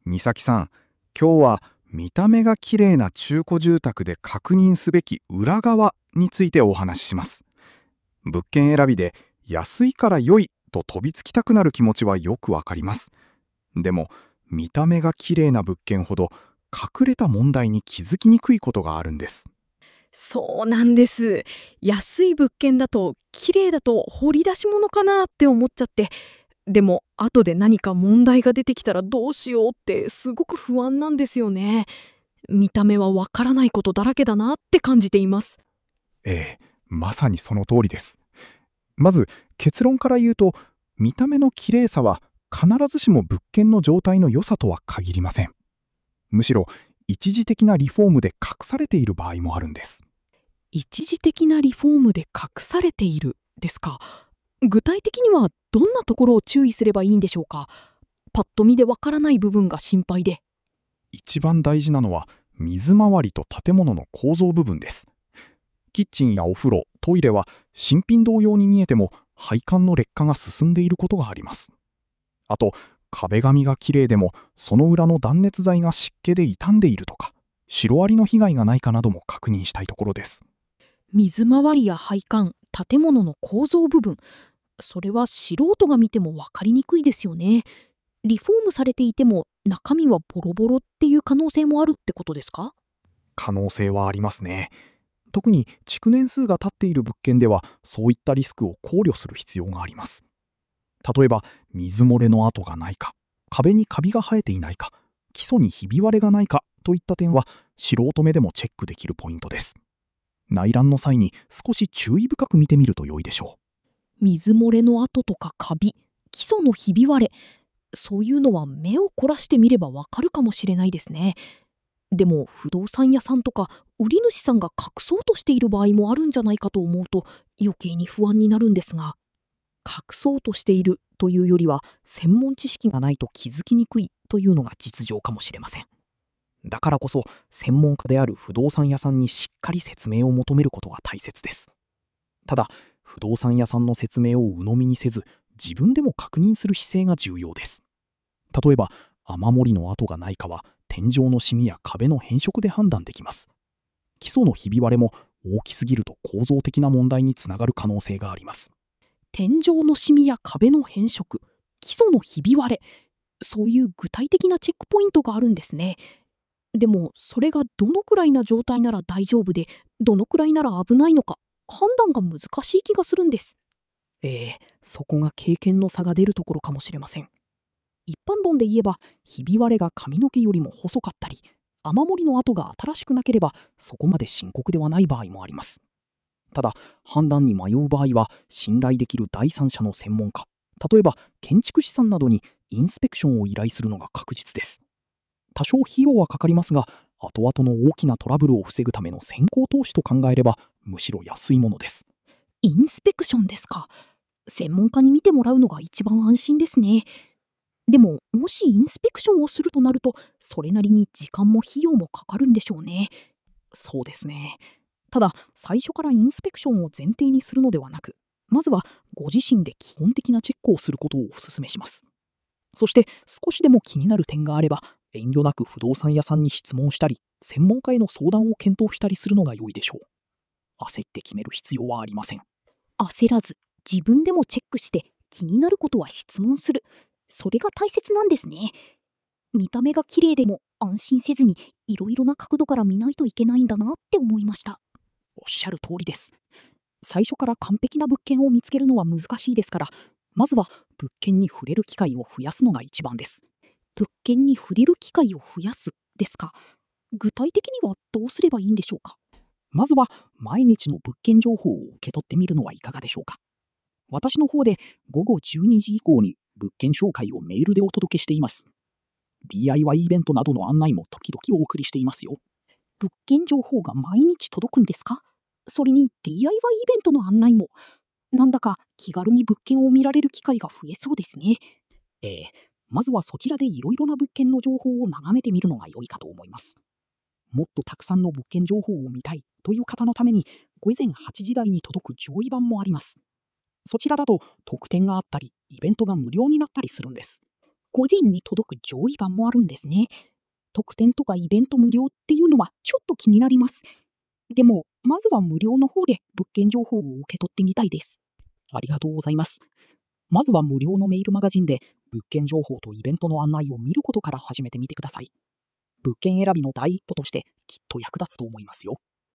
美咲さん、今日は見た目が綺麗な中古住宅で確認すべき裏側についてお話しします。物件選びで安いから良いと飛びつきたくなる気持ちはよくわかります。でも、見た目が綺麗な物件ほど隠れた問題に気づきにくいことがあるんです。 そうなんです。安い物件だと綺麗だと掘り出し物かなって思っちゃって、でも後で何か問題が出てきたらどうしようってすごく不安なんですよね。見た目はわからないことだらけだなって感じています。 ええ、まさにその通りです。まず結論から言うと、見た目の綺麗さは必ずしも物件の状態の良さとは限りません。むしろ一時的なリフォームで隠されている場合もあるんです。 一時的なリフォームで隠されているですか。具体的にはどんなところを注意すればいいんでしょうか。パッと見でわからない部分が心配で。 一番大事なのは水回りと建物の構造部分です。キッチンやお風呂、トイレは新品同様に見えても配管の劣化が進んでいることがあります。あと、壁紙が綺麗でもその裏の断熱材が湿気で傷んでいるとか、シロアリの被害がないかなども確認したいところです。 水回りや配管、建物の構造部分、それは素人が見ても分かりにくいですよね。リフォームされていても中身はボロボロっていう可能性もあるってことですか？ 可能性はありますね。特に築年数が経っている物件ではそういったリスクを考慮する必要があります。例えば水漏れの跡がないか、壁にカビが生えていないか、基礎にひび割れがないかといった点は素人目でもチェックできるポイントです。内覧の際に少し注意深く見てみると良いでしょ水漏れの跡とかカビ、基礎のひび割れ、そういうのは目を凝らしてみればわかるかもしれないですね。でも不動産屋さんとか売り主さんが隠そうとしている場合もあるんじゃないかと思うと余計に不安になるんですが、隠そうとしているというよりは専門知識がないと気づきにくいというのが実情かもしれません。 う。だからこそ専門家である不動産屋さんにしっかり説明を求めることが大切です。ただ、不動産屋さんの説明を鵜呑みにせず、自分でも確認する姿勢が重要です。例えば、雨漏りの跡がないかは天井のシミや壁の変色で判断できます。基礎のひび割れも大きすぎると構造的な問題につながる可能性があります。 天井のシミや壁の変色、基礎のひび割れ、そういう具体的なチェックポイントがあるんですね。でもそれがどのくらいな状態なら大丈夫で、どのくらいなら危ないのか判断が難しい気がするんです。そこが経験の差が出るところかもしれません。一般論で言えば、ひび割れが髪の毛よりも細かったり、雨漏りの跡が新しくなければそこまで深刻ではない場合もあります。ただ、判断に迷う場合は信頼できる第三者の専門家、例えば建築士さんなどにインスペクションを依頼するのが確実です。多少費用はかかりますが、後々の大きなトラブルを防ぐための先行投資と考えればむしろ安いものです。 インスペクションですか。専門家に見てもらうのが一番安心ですね。でも、もしインスペクションをするとなると、それなりに時間も費用もかかるんでしょうね。 そうですね。ただ、最初からインスペクションを前提にするのではなく、まずはご自身で基本的なチェックをすることをお勧めします。そして少しでも気になる点があれば、遠慮なく不動産屋さんに質問したり、専門家への相談を検討したりするのが良いでしょう。焦って決める必要はありません。 焦らず、自分でもチェックして、気になることは質問する。それが大切なんですね。見た目が綺麗でも安心せずに、いろいろな角度から見ないといけないんだなって思いました。 おっしゃる通りです。最初から完璧な物件を見つけるのは難しいですから、まずは物件に触れる機会を増やすのが一番です。 物件に触れる機会を増やすですか。具体的にはどうすればいいんでしょうか。 まずは毎日の物件情報を受け取ってみるのはいかがでしょうか。私の方で午後12時以降に物件紹介をメールでお届けしています。DIY イベントなどの案内も時々お送りしていますよ。 物件情報が毎日届くんですか。それに DIY イベントの案内も。なんだか気軽に物件を見られる機会が増えそうですね。 まずはそちらでいろいろな物件の情報を眺めてみるのが良いかと思います。もっとたくさんの物件情報を見たいという方のために、午前8時台に届く上位版もあります。そちらだと特典があったり、イベントが無料になったりするんです。 個人に届く上位版もあるんですね。特典とかイベント無料っていうのはちょっと気になります。でも、まずは無料の方で物件情報を受け取ってみたいです。 ありがとうございます。まずは無料のメールマガジンで物件情報とイベントの案内を見ることから始めてみてください。物件選びの第一歩としてきっと役立つと思いますよ。